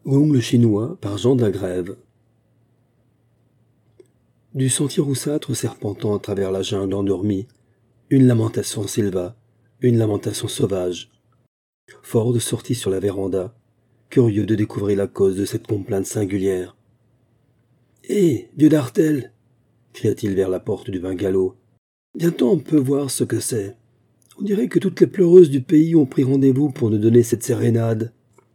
Gung le Chinois par Jean d'Agrève. Du sentier roussâtre serpentant à travers la jungle endormie, une lamentation s'éleva, une lamentation sauvage. Ford sortit sur la véranda, curieux de découvrir la cause de cette complainte singulière. « Hé, vieux Dartel !» cria-t-il vers la porte du bungalow. « Bientôt on peut voir ce que c'est. On dirait que toutes les pleureuses du pays ont pris rendez-vous pour nous donner cette sérénade. »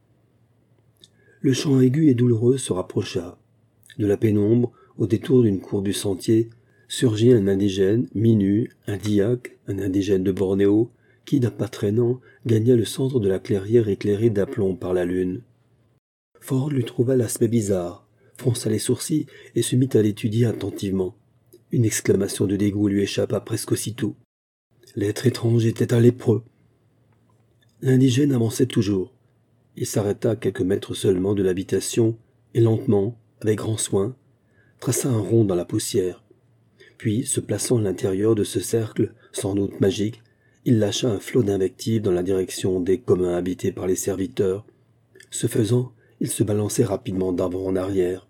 Le chant aigu et douloureux se rapprocha. De la pénombre, au détour d'une cour du sentier, surgit un indigène, mi-nu, un diaque, un indigène de Bornéo, qui, d'un pas traînant, gagna le centre de la clairière éclairée d'aplomb par la lune. Ford lui trouva l'aspect bizarre, fronça les sourcils et se mit à l'étudier attentivement. Une exclamation de dégoût lui échappa presque aussitôt. L'être étrange était un lépreux. L'indigène avançait toujours. Il s'arrêta à quelques mètres seulement de l'habitation et lentement, avec grand soin, traça un rond dans la poussière. Puis, se plaçant à l'intérieur de ce cercle, sans doute magique, il lâcha un flot d'invectives dans la direction des communs habités par les serviteurs. Ce faisant, il se balançait rapidement d'avant en arrière.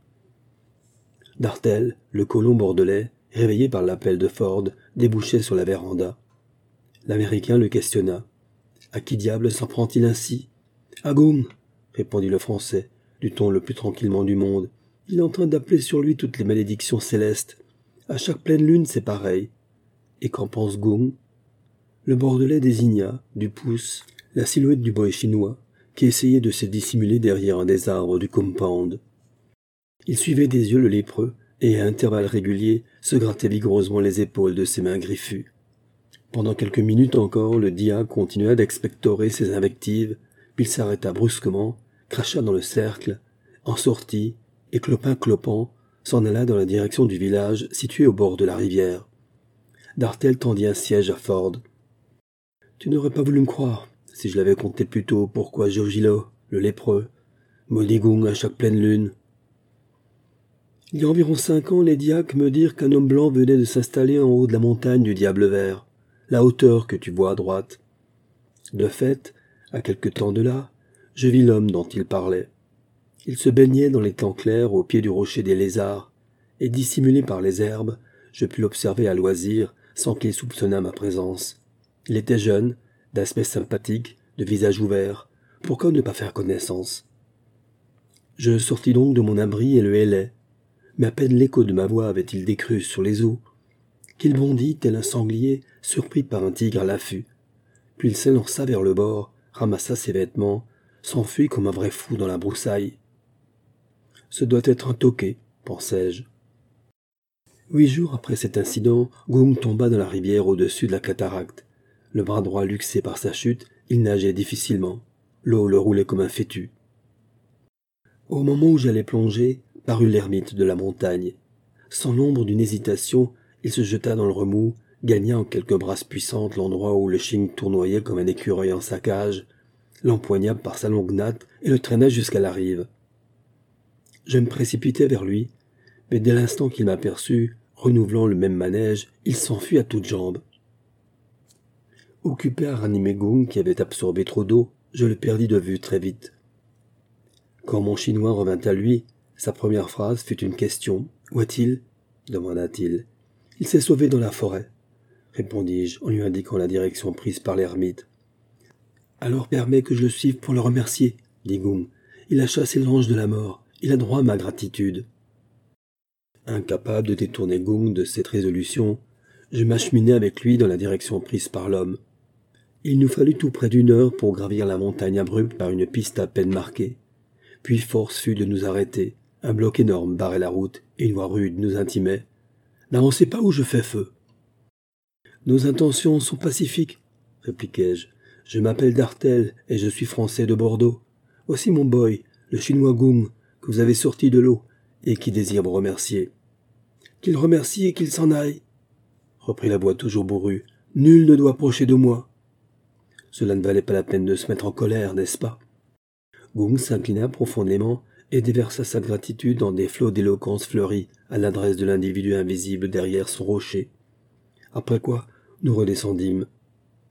Dartel, le colon bordelais, réveillé par l'appel de Ford, débouchait sur la véranda. L'Américain le questionna. « À qui diable s'en prend-il ainsi ?»« À Gung !» répondit le Français, du ton le plus tranquillement du monde. « Il est en train d'appeler sur lui toutes les malédictions célestes. À chaque pleine lune, c'est pareil. » « Et qu'en pense Gung ?» Le Bordelais désigna, du pouce, la silhouette du boy chinois, qui essayait de se dissimuler derrière un des arbres du compound. Il suivait des yeux le lépreux, et à intervalles réguliers se grattait vigoureusement les épaules de ses mains griffues. Pendant quelques minutes encore, le diacre continua d'expectorer ses invectives, puis il s'arrêta brusquement, cracha dans le cercle, en sortit, et clopin-clopant, s'en alla dans la direction du village situé au bord de la rivière. Dartel tendit un siège à Ford. « Tu n'aurais pas voulu me croire, si je l'avais conté plus tôt, pourquoi Giorgilo, le lépreux, maudit Gung à chaque pleine lune. Il y a environ 5 ans, les diacres me dirent qu'un homme blanc venait de s'installer en haut de la montagne du Diable Vert, la hauteur que tu vois à droite. De fait, à quelque temps de là, je vis l'homme dont il parlait. Il se baignait dans l'étang clair au pied du rocher des Lézards, et dissimulé par les herbes, je pus l'observer à loisir, sans qu'il soupçonnât ma présence. Il était jeune, d'aspect sympathique, de visage ouvert. Pourquoi ne pas faire connaissance? Je sortis donc de mon abri et le hélai. Mais à peine l'écho de ma voix avait-il décru sur les eaux, qu'il bondit tel un sanglier surpris par un tigre à l'affût. Puis il s'élança vers le bord, ramassa ses vêtements, s'enfuit comme un vrai fou dans la broussaille. Ce doit être un toqué, pensai-je. 8 jours après cet incident, Gung tomba dans la rivière au-dessus de la cataracte. Le bras droit luxé par sa chute, il nageait difficilement. L'eau le roulait comme un fétu. Au moment où j'allais plonger, parut l'ermite de la montagne. Sans l'ombre d'une hésitation, il se jeta dans le remous, gagna en quelques brasses puissantes l'endroit où le ching tournoyait comme un écureuil en sa cage, l'empoigna par sa longue natte et le traîna jusqu'à la rive. Je me précipitai vers lui, mais dès l'instant qu'il m'aperçut, renouvelant le même manège, il s'enfuit à toutes jambes. Occupé à ranimer Gung qui avait absorbé trop d'eau, je le perdis de vue très vite. Quand mon chinois revint à lui, sa première phrase fut une question. « Où est-il » demanda-t-il. « Il s'est sauvé dans la forêt » répondis-je en lui indiquant la direction prise par l'ermite. « Alors permets que je le suive pour le remercier, » dit Gung. « Il a chassé l'ange de la mort. Il a droit à ma gratitude. » Incapable de détourner Gung de cette résolution, je m'acheminai avec lui dans la direction prise par l'homme. Il nous fallut tout près d'1 heure pour gravir la montagne abrupte par une piste à peine marquée. Puis force fut de nous arrêter. Un bloc énorme barrait la route et une voix rude nous intimait. « N'avancez pas ou je fais feu. » « Nos intentions sont pacifiques, » répliquai-je. « Je m'appelle Dartel et je suis français de Bordeaux. Voici mon boy, le chinois Gung, que vous avez sorti de l'eau et qui désire vous remercier. »« Qu'il remercie et qu'il s'en aille, » reprit la voix toujours bourrue. « Nul ne doit approcher de moi. » Cela ne valait pas la peine de se mettre en colère, n'est-ce pas? Gung s'inclina profondément et déversa sa gratitude en des flots d'éloquence fleurie à l'adresse de l'individu invisible derrière son rocher. Après quoi, nous redescendîmes.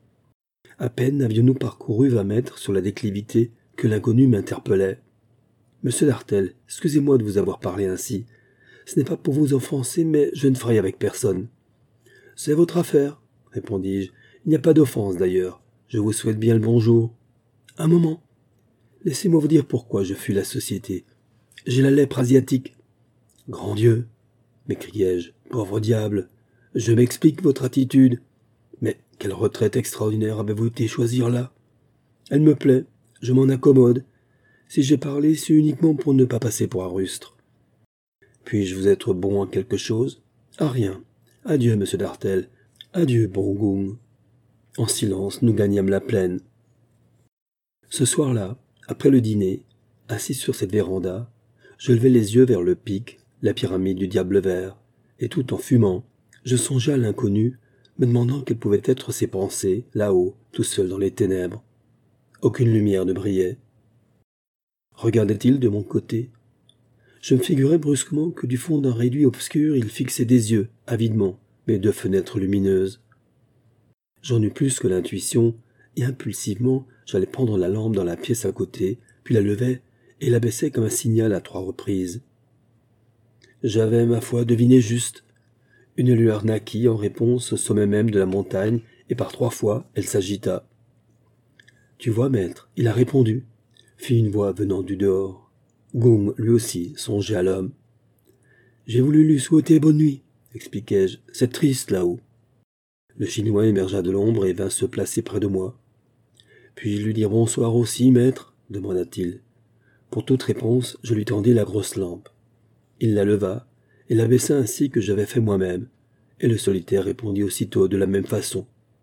À peine avions-nous parcouru 20 mètres sur la déclivité que l'inconnu m'interpellait. Monsieur Dartel, excusez-moi de vous avoir parlé ainsi. Ce n'est pas pour vous offenser, mais je ne ferai avec personne. C'est votre affaire, répondis-je. Il n'y a pas d'offense d'ailleurs. Je vous souhaite bien le bonjour. Un moment. Laissez-moi vous dire pourquoi je fuis la société. J'ai la lèpre asiatique. Grand Dieu, m'écriai-je, pauvre diable. Je m'explique votre attitude. Mais quelle retraite extraordinaire avez-vous été choisir là? Elle me plaît, je m'en accommode. Si j'ai parlé, c'est uniquement pour ne pas passer pour un rustre. Puis-je vous être bon en quelque chose? À rien. Adieu, monsieur Dartel. Adieu, bon Goung. En silence, nous gagnâmes la plaine. Ce soir-là, après le dîner, assis sur cette véranda, je levai les yeux vers le pic, la pyramide du Diable Vert, et tout en fumant, je songeais à l'inconnu, me demandant quelles pouvaient être ses pensées, là-haut, tout seul dans les ténèbres. Aucune lumière ne brillait. Regardait-il de mon côté? Je me figurais brusquement que du fond d'un réduit obscur il fixait des yeux, avidement, mes deux fenêtres lumineuses. J'en eus plus que l'intuition, et impulsivement j'allais prendre la lampe dans la pièce à côté, puis la levai et l'abaissai comme un signal à 3 reprises. J'avais, ma foi, deviné juste. Une lueur naquit en réponse au sommet même de la montagne, et par 3 fois elle s'agita. « Tu vois, maître, il a répondu », fit une voix venant du dehors. Goung, lui aussi, songeait à l'homme. « J'ai voulu lui souhaiter bonne nuit, » expliquai-je. « C'est triste là-haut. » Le Chinois émergea de l'ombre et vint se placer près de moi. « Puis-je lui dire bonsoir aussi, maître ?» demanda-t-il. Pour toute réponse, je lui tendis la grosse lampe. Il la leva et la baissa ainsi que j'avais fait moi-même, et le solitaire répondit aussitôt de la même façon.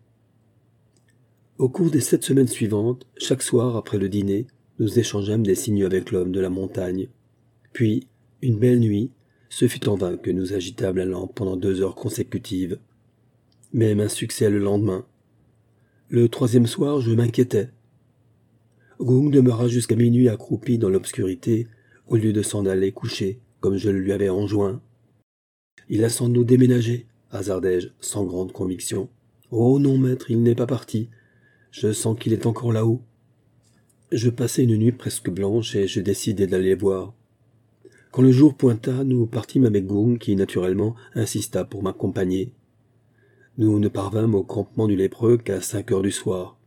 Au cours des 7 semaines suivantes, chaque soir après le dîner, nous échangeâmes des signaux avec l'homme de la montagne. Puis, une belle nuit, ce fut en vain que nous agitâmes la lampe pendant 2 heures consécutives. Même un succès le lendemain. Le 3e soir, je m'inquiétais. Goung demeura jusqu'à minuit accroupi dans l'obscurité, au lieu de s'en aller coucher, comme je le lui avais enjoint. Il a sans doute déménagé, hasardai-je, sans grande conviction. Oh non, maître, il n'est pas parti. Je sens qu'il est encore là-haut. Je passai une nuit presque blanche et je décidai d'aller voir. Quand le jour pointa, nous partîmes avec Goung qui, naturellement, insista pour m'accompagner. Nous ne parvînmes au campement du lépreux qu'à 5 heures du soir.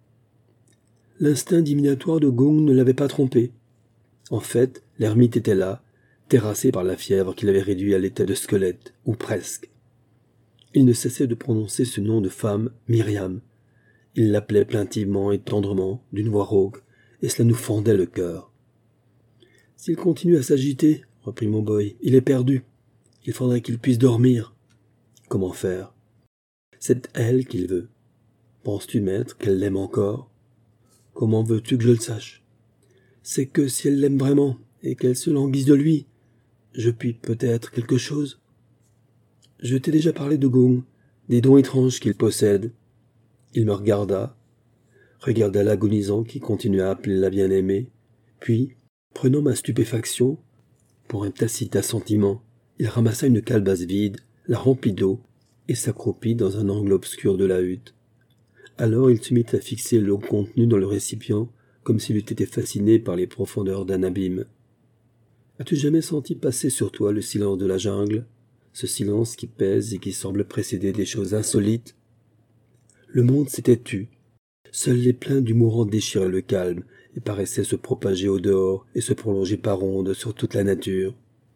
L'instinct divinatoire de Goung ne l'avait pas trompé. En fait, l'ermite était là, terrassé par la fièvre qui l'avait réduit à l'état de squelette, ou presque. Il ne cessait de prononcer ce nom de femme, Myriam. Il l'appelait plaintivement et tendrement, d'une voix rauque, et cela nous fendait le cœur. « S'il continue à s'agiter, reprit mon boy, il est perdu. Il faudrait qu'il puisse dormir. » Comment faire? C'est elle qu'il veut. Penses-tu, maître, qu'elle l'aime encore? Comment veux-tu que je le sache? C'est que si elle l'aime vraiment, et qu'elle se languisse de lui, je puis peut-être quelque chose. Je t'ai déjà parlé de Goung, des dons étranges qu'il possède. Il me regarda l'agonisant qui continuait à appeler la bien-aimée, puis, prenant ma stupéfaction pour un tacite assentiment, il ramassa une calebasse vide, la remplit d'eau, et s'accroupit dans un angle obscur de la hutte. Alors il se mit à fixer l'eau contenue dans le récipient, comme s'il eût été fasciné par les profondeurs d'un abîme. As-tu jamais senti passer sur toi le silence de la jungle, ce silence qui pèse et qui semble précéder des choses insolites? Le monde s'était tu. Seuls les plaintes du mourant déchiraient le calme et paraissaient se propager au dehors et se prolonger par ondes sur toute la nature.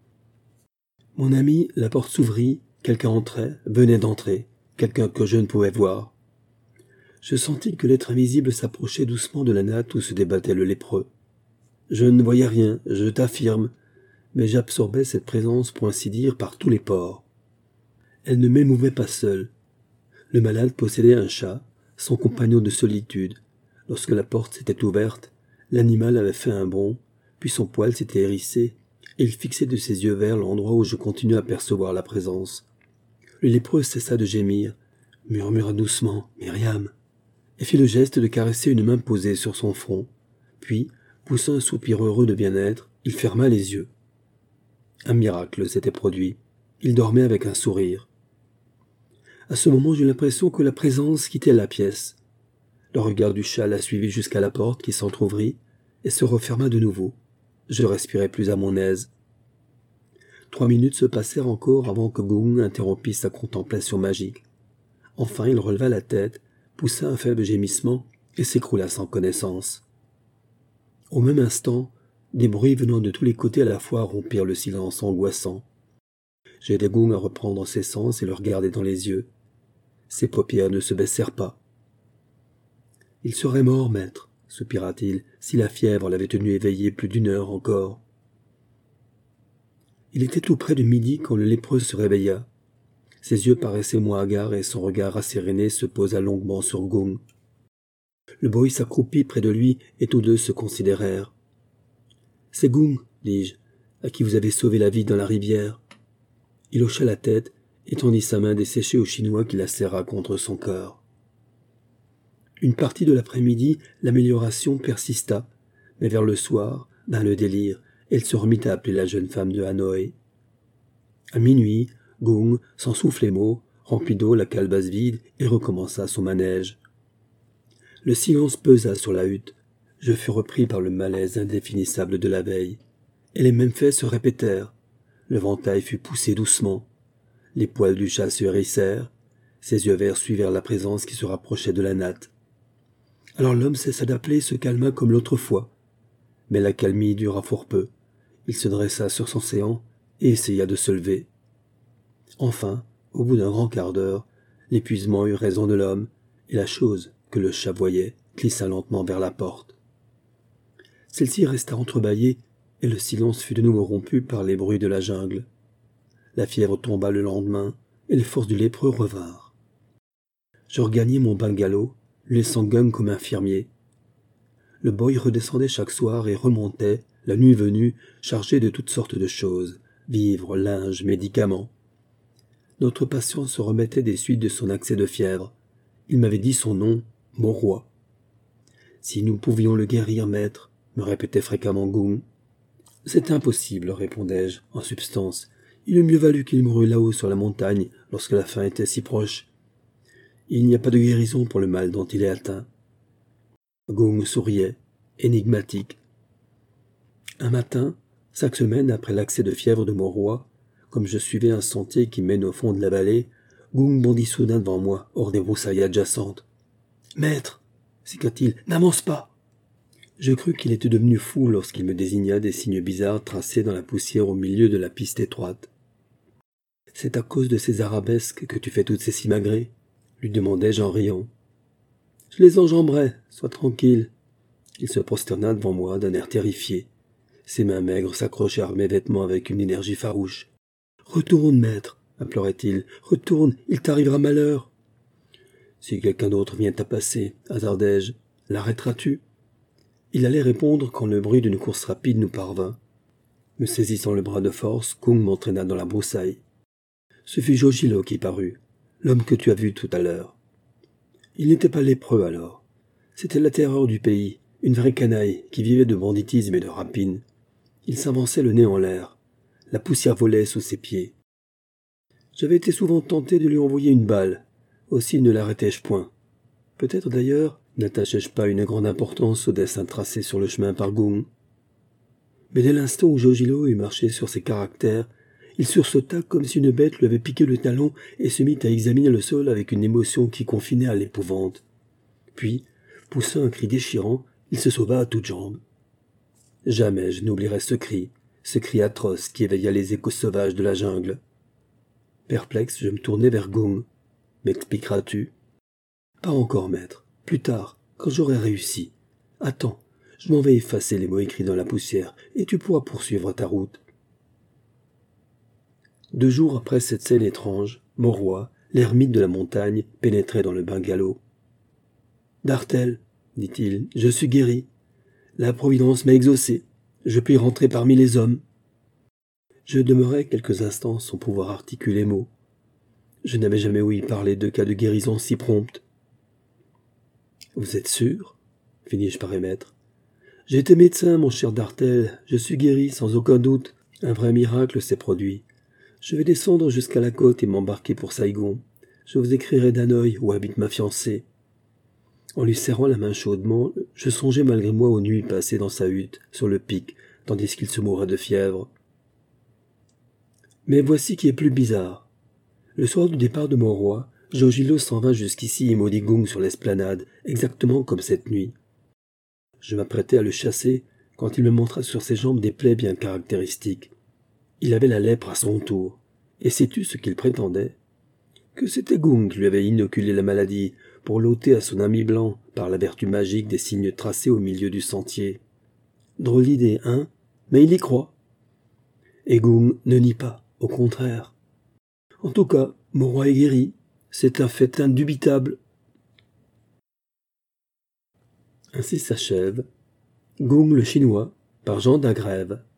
Mon ami, la porte s'ouvrit, quelqu'un entrait, venait d'entrer, quelqu'un que je ne pouvais voir. Je sentis que l'être invisible s'approchait doucement de la natte où se débattait le lépreux. Je ne voyais rien, je t'affirme, mais j'absorbais cette présence pour ainsi dire par tous les pores. Elle ne m'émouvait pas seule. Le malade possédait un chat, son compagnon de solitude. Lorsque la porte s'était ouverte, l'animal avait fait un bond, puis son poil s'était hérissé, et il fixait de ses yeux verts l'endroit où je continuais à percevoir la présence. Le lépreux cessa de gémir, murmura doucement « Myriam » et fit le geste de caresser une main posée sur son front. Puis, poussant un soupir heureux de bien-être, il ferma les yeux. Un miracle s'était produit. Il dormait avec un sourire. À ce moment, j'eus l'impression que la présence quittait la pièce. Le regard du chat la suivit jusqu'à la porte qui s'entr'ouvrit et se referma de nouveau. Je respirais plus à mon aise. 3 minutes se passèrent encore avant que Gung interrompît sa contemplation magique. Enfin il releva la tête, poussa un faible gémissement et s'écroula sans connaissance. Au même instant, des bruits venant de tous les côtés à la fois rompirent le silence angoissant. J'aidai Gung à reprendre ses sens et le regardai dans les yeux. Ses paupières ne se baissèrent pas. « Il serait mort, maître, soupira-t-il, si la fièvre l'avait tenu éveillé plus d'1 heure encore. » Il était tout près de midi quand le lépreux se réveilla. Ses yeux paraissaient moins hagards et son regard rasséréné se posa longuement sur Gung. Le boy s'accroupit près de lui et tous deux se considérèrent. « C'est Gung, dis-je, à qui vous avez sauvé la vie dans la rivière. » Il hocha la tête et tendit sa main desséchée au Chinois qui la serra contre son cœur. Une partie de l'après-midi, l'amélioration persista, mais vers le soir, dans le délire, elle se remit à appeler la jeune femme de Hanoï. À minuit, Gung, sans souffler mot, remplit d'eau la calebasse vide et recommença son manège. Le silence pesa sur la hutte. Je fus repris par le malaise indéfinissable de la veille. Et les mêmes faits se répétèrent. Le ventail fut poussé doucement. Les poils du chat se hérissèrent. Ses yeux verts suivirent la présence qui se rapprochait de la natte. Alors l'homme cessa d'appeler et se calma comme l'autre fois. Mais la calmie dura fort peu. Il se dressa sur son séant et essaya de se lever. Enfin, au bout d'un grand quart d'heure, l'épuisement eut raison de l'homme, et la chose que le chat voyait glissa lentement vers la porte. Celle-ci resta entrebâillée, et le silence fut de nouveau rompu par les bruits de la jungle. La fièvre tomba le lendemain, et les forces du lépreux revinrent. Je regagnai mon bungalow, laissant Gung comme infirmier. Le boy redescendait chaque soir et remontait, la nuit venue, chargé de toutes sortes de choses, vivres, linge, médicaments. Notre patient se remettait des suites de son accès de fièvre. Il m'avait dit son nom, Moroi. « Si nous pouvions le guérir, maître, » me répétait fréquemment Gung. « C'est impossible, répondais-je, en substance. Il eût mieux valu qu'il mourût là-haut sur la montagne, lorsque la fin était si proche. Il n'y a pas de guérison pour le mal dont il est atteint. » Gung souriait, énigmatique. Un matin, 5 semaines après l'accès de fièvre de Moroi, comme je suivais un sentier qui mène au fond de la vallée, Gung bondit soudain devant moi, hors des broussailles adjacentes. « Maître !» s'écria-t-il, « n'avance pas !» Je crus qu'il était devenu fou lorsqu'il me désigna des signes bizarres tracés dans la poussière au milieu de la piste étroite. « C'est à cause de ces arabesques que tu fais toutes ces simagrées ?» lui demandai-je en riant. « Je les enjamberai, sois tranquille. » Il se prosterna devant moi d'un air terrifié. Ses mains maigres s'accrochèrent à mes vêtements avec une énergie farouche. « Retourne, maître !» implorait-il. « Retourne, il t'arrivera malheur. » « Si quelqu'un d'autre vient à passer, hasardai-je, l'arrêteras-tu » Il allait répondre quand le bruit d'une course rapide nous parvint. Me saisissant le bras de force, Gung m'entraîna dans la broussaille. Ce fut Jojilo qui parut, l'homme que tu as vu tout à l'heure. Il n'était pas lépreux alors. C'était la terreur du pays, une vraie canaille qui vivait de banditisme et de rapine. Il s'avançait le nez en l'air. La poussière volait sous ses pieds. J'avais été souvent tenté de lui envoyer une balle. Aussi ne l'arrêtai-je point. Peut-être d'ailleurs n'attachai-je pas une grande importance au dessin tracé sur le chemin par Gung. Mais dès l'instant où Jojilo eut marché sur ses caractères, il sursauta comme si une bête lui avait piqué le talon et se mit à examiner le sol avec une émotion qui confinait à l'épouvante. Puis, poussant un cri déchirant, il se sauva à toutes jambes. Jamais je n'oublierai ce cri atroce qui éveilla les échos sauvages de la jungle. Perplexe, je me tournai vers Gung. « M'expliqueras-tu » ? « Pas encore, maître. Plus tard, quand j'aurai réussi. Attends, je m'en vais effacer les mots écrits dans la poussière, et tu pourras poursuivre ta route. » 2 jours après cette scène étrange, Moroi, l'ermite de la montagne, pénétrait dans le bungalow. « Dartel, dit-il, je suis guéri. La Providence m'a exaucé. Je puis rentrer parmi les hommes. » Je demeurai quelques instants sans pouvoir articuler mot. Je n'avais jamais ouï parler de cas de guérison si prompte. « Vous êtes sûr ?» finis-je par émettre. « J'ai été médecin, mon cher Dartel. Je suis guéri, sans aucun doute. Un vrai miracle s'est produit. Je vais descendre jusqu'à la côte et m'embarquer pour Saigon. Je vous écrirai d'Hanoï, où habite ma fiancée. » En lui serrant la main chaudement, je songeais malgré moi aux nuits passées dans sa hutte, sur le pic, tandis qu'il se mourait de fièvre. Mais voici qui est plus bizarre. Le soir du départ de mon roi, Jojilo s'en vint jusqu'ici et maudit Gung sur l'esplanade, exactement comme cette nuit. Je m'apprêtais à le chasser quand il me montra sur ses jambes des plaies bien caractéristiques. Il avait la lèpre à son tour. Et sais-tu ce qu'il prétendait? Que c'était Gung qui lui avait inoculé la maladie pour l'ôter à son ami blanc par la vertu magique des signes tracés au milieu du sentier. Drôle d'idée, hein? Mais il y croit. Et Gung ne nie pas, au contraire. En tout cas, mon roi est guéri. C'est un fait indubitable. Ainsi s'achève Gung le Chinois, par Jean d'Agrève.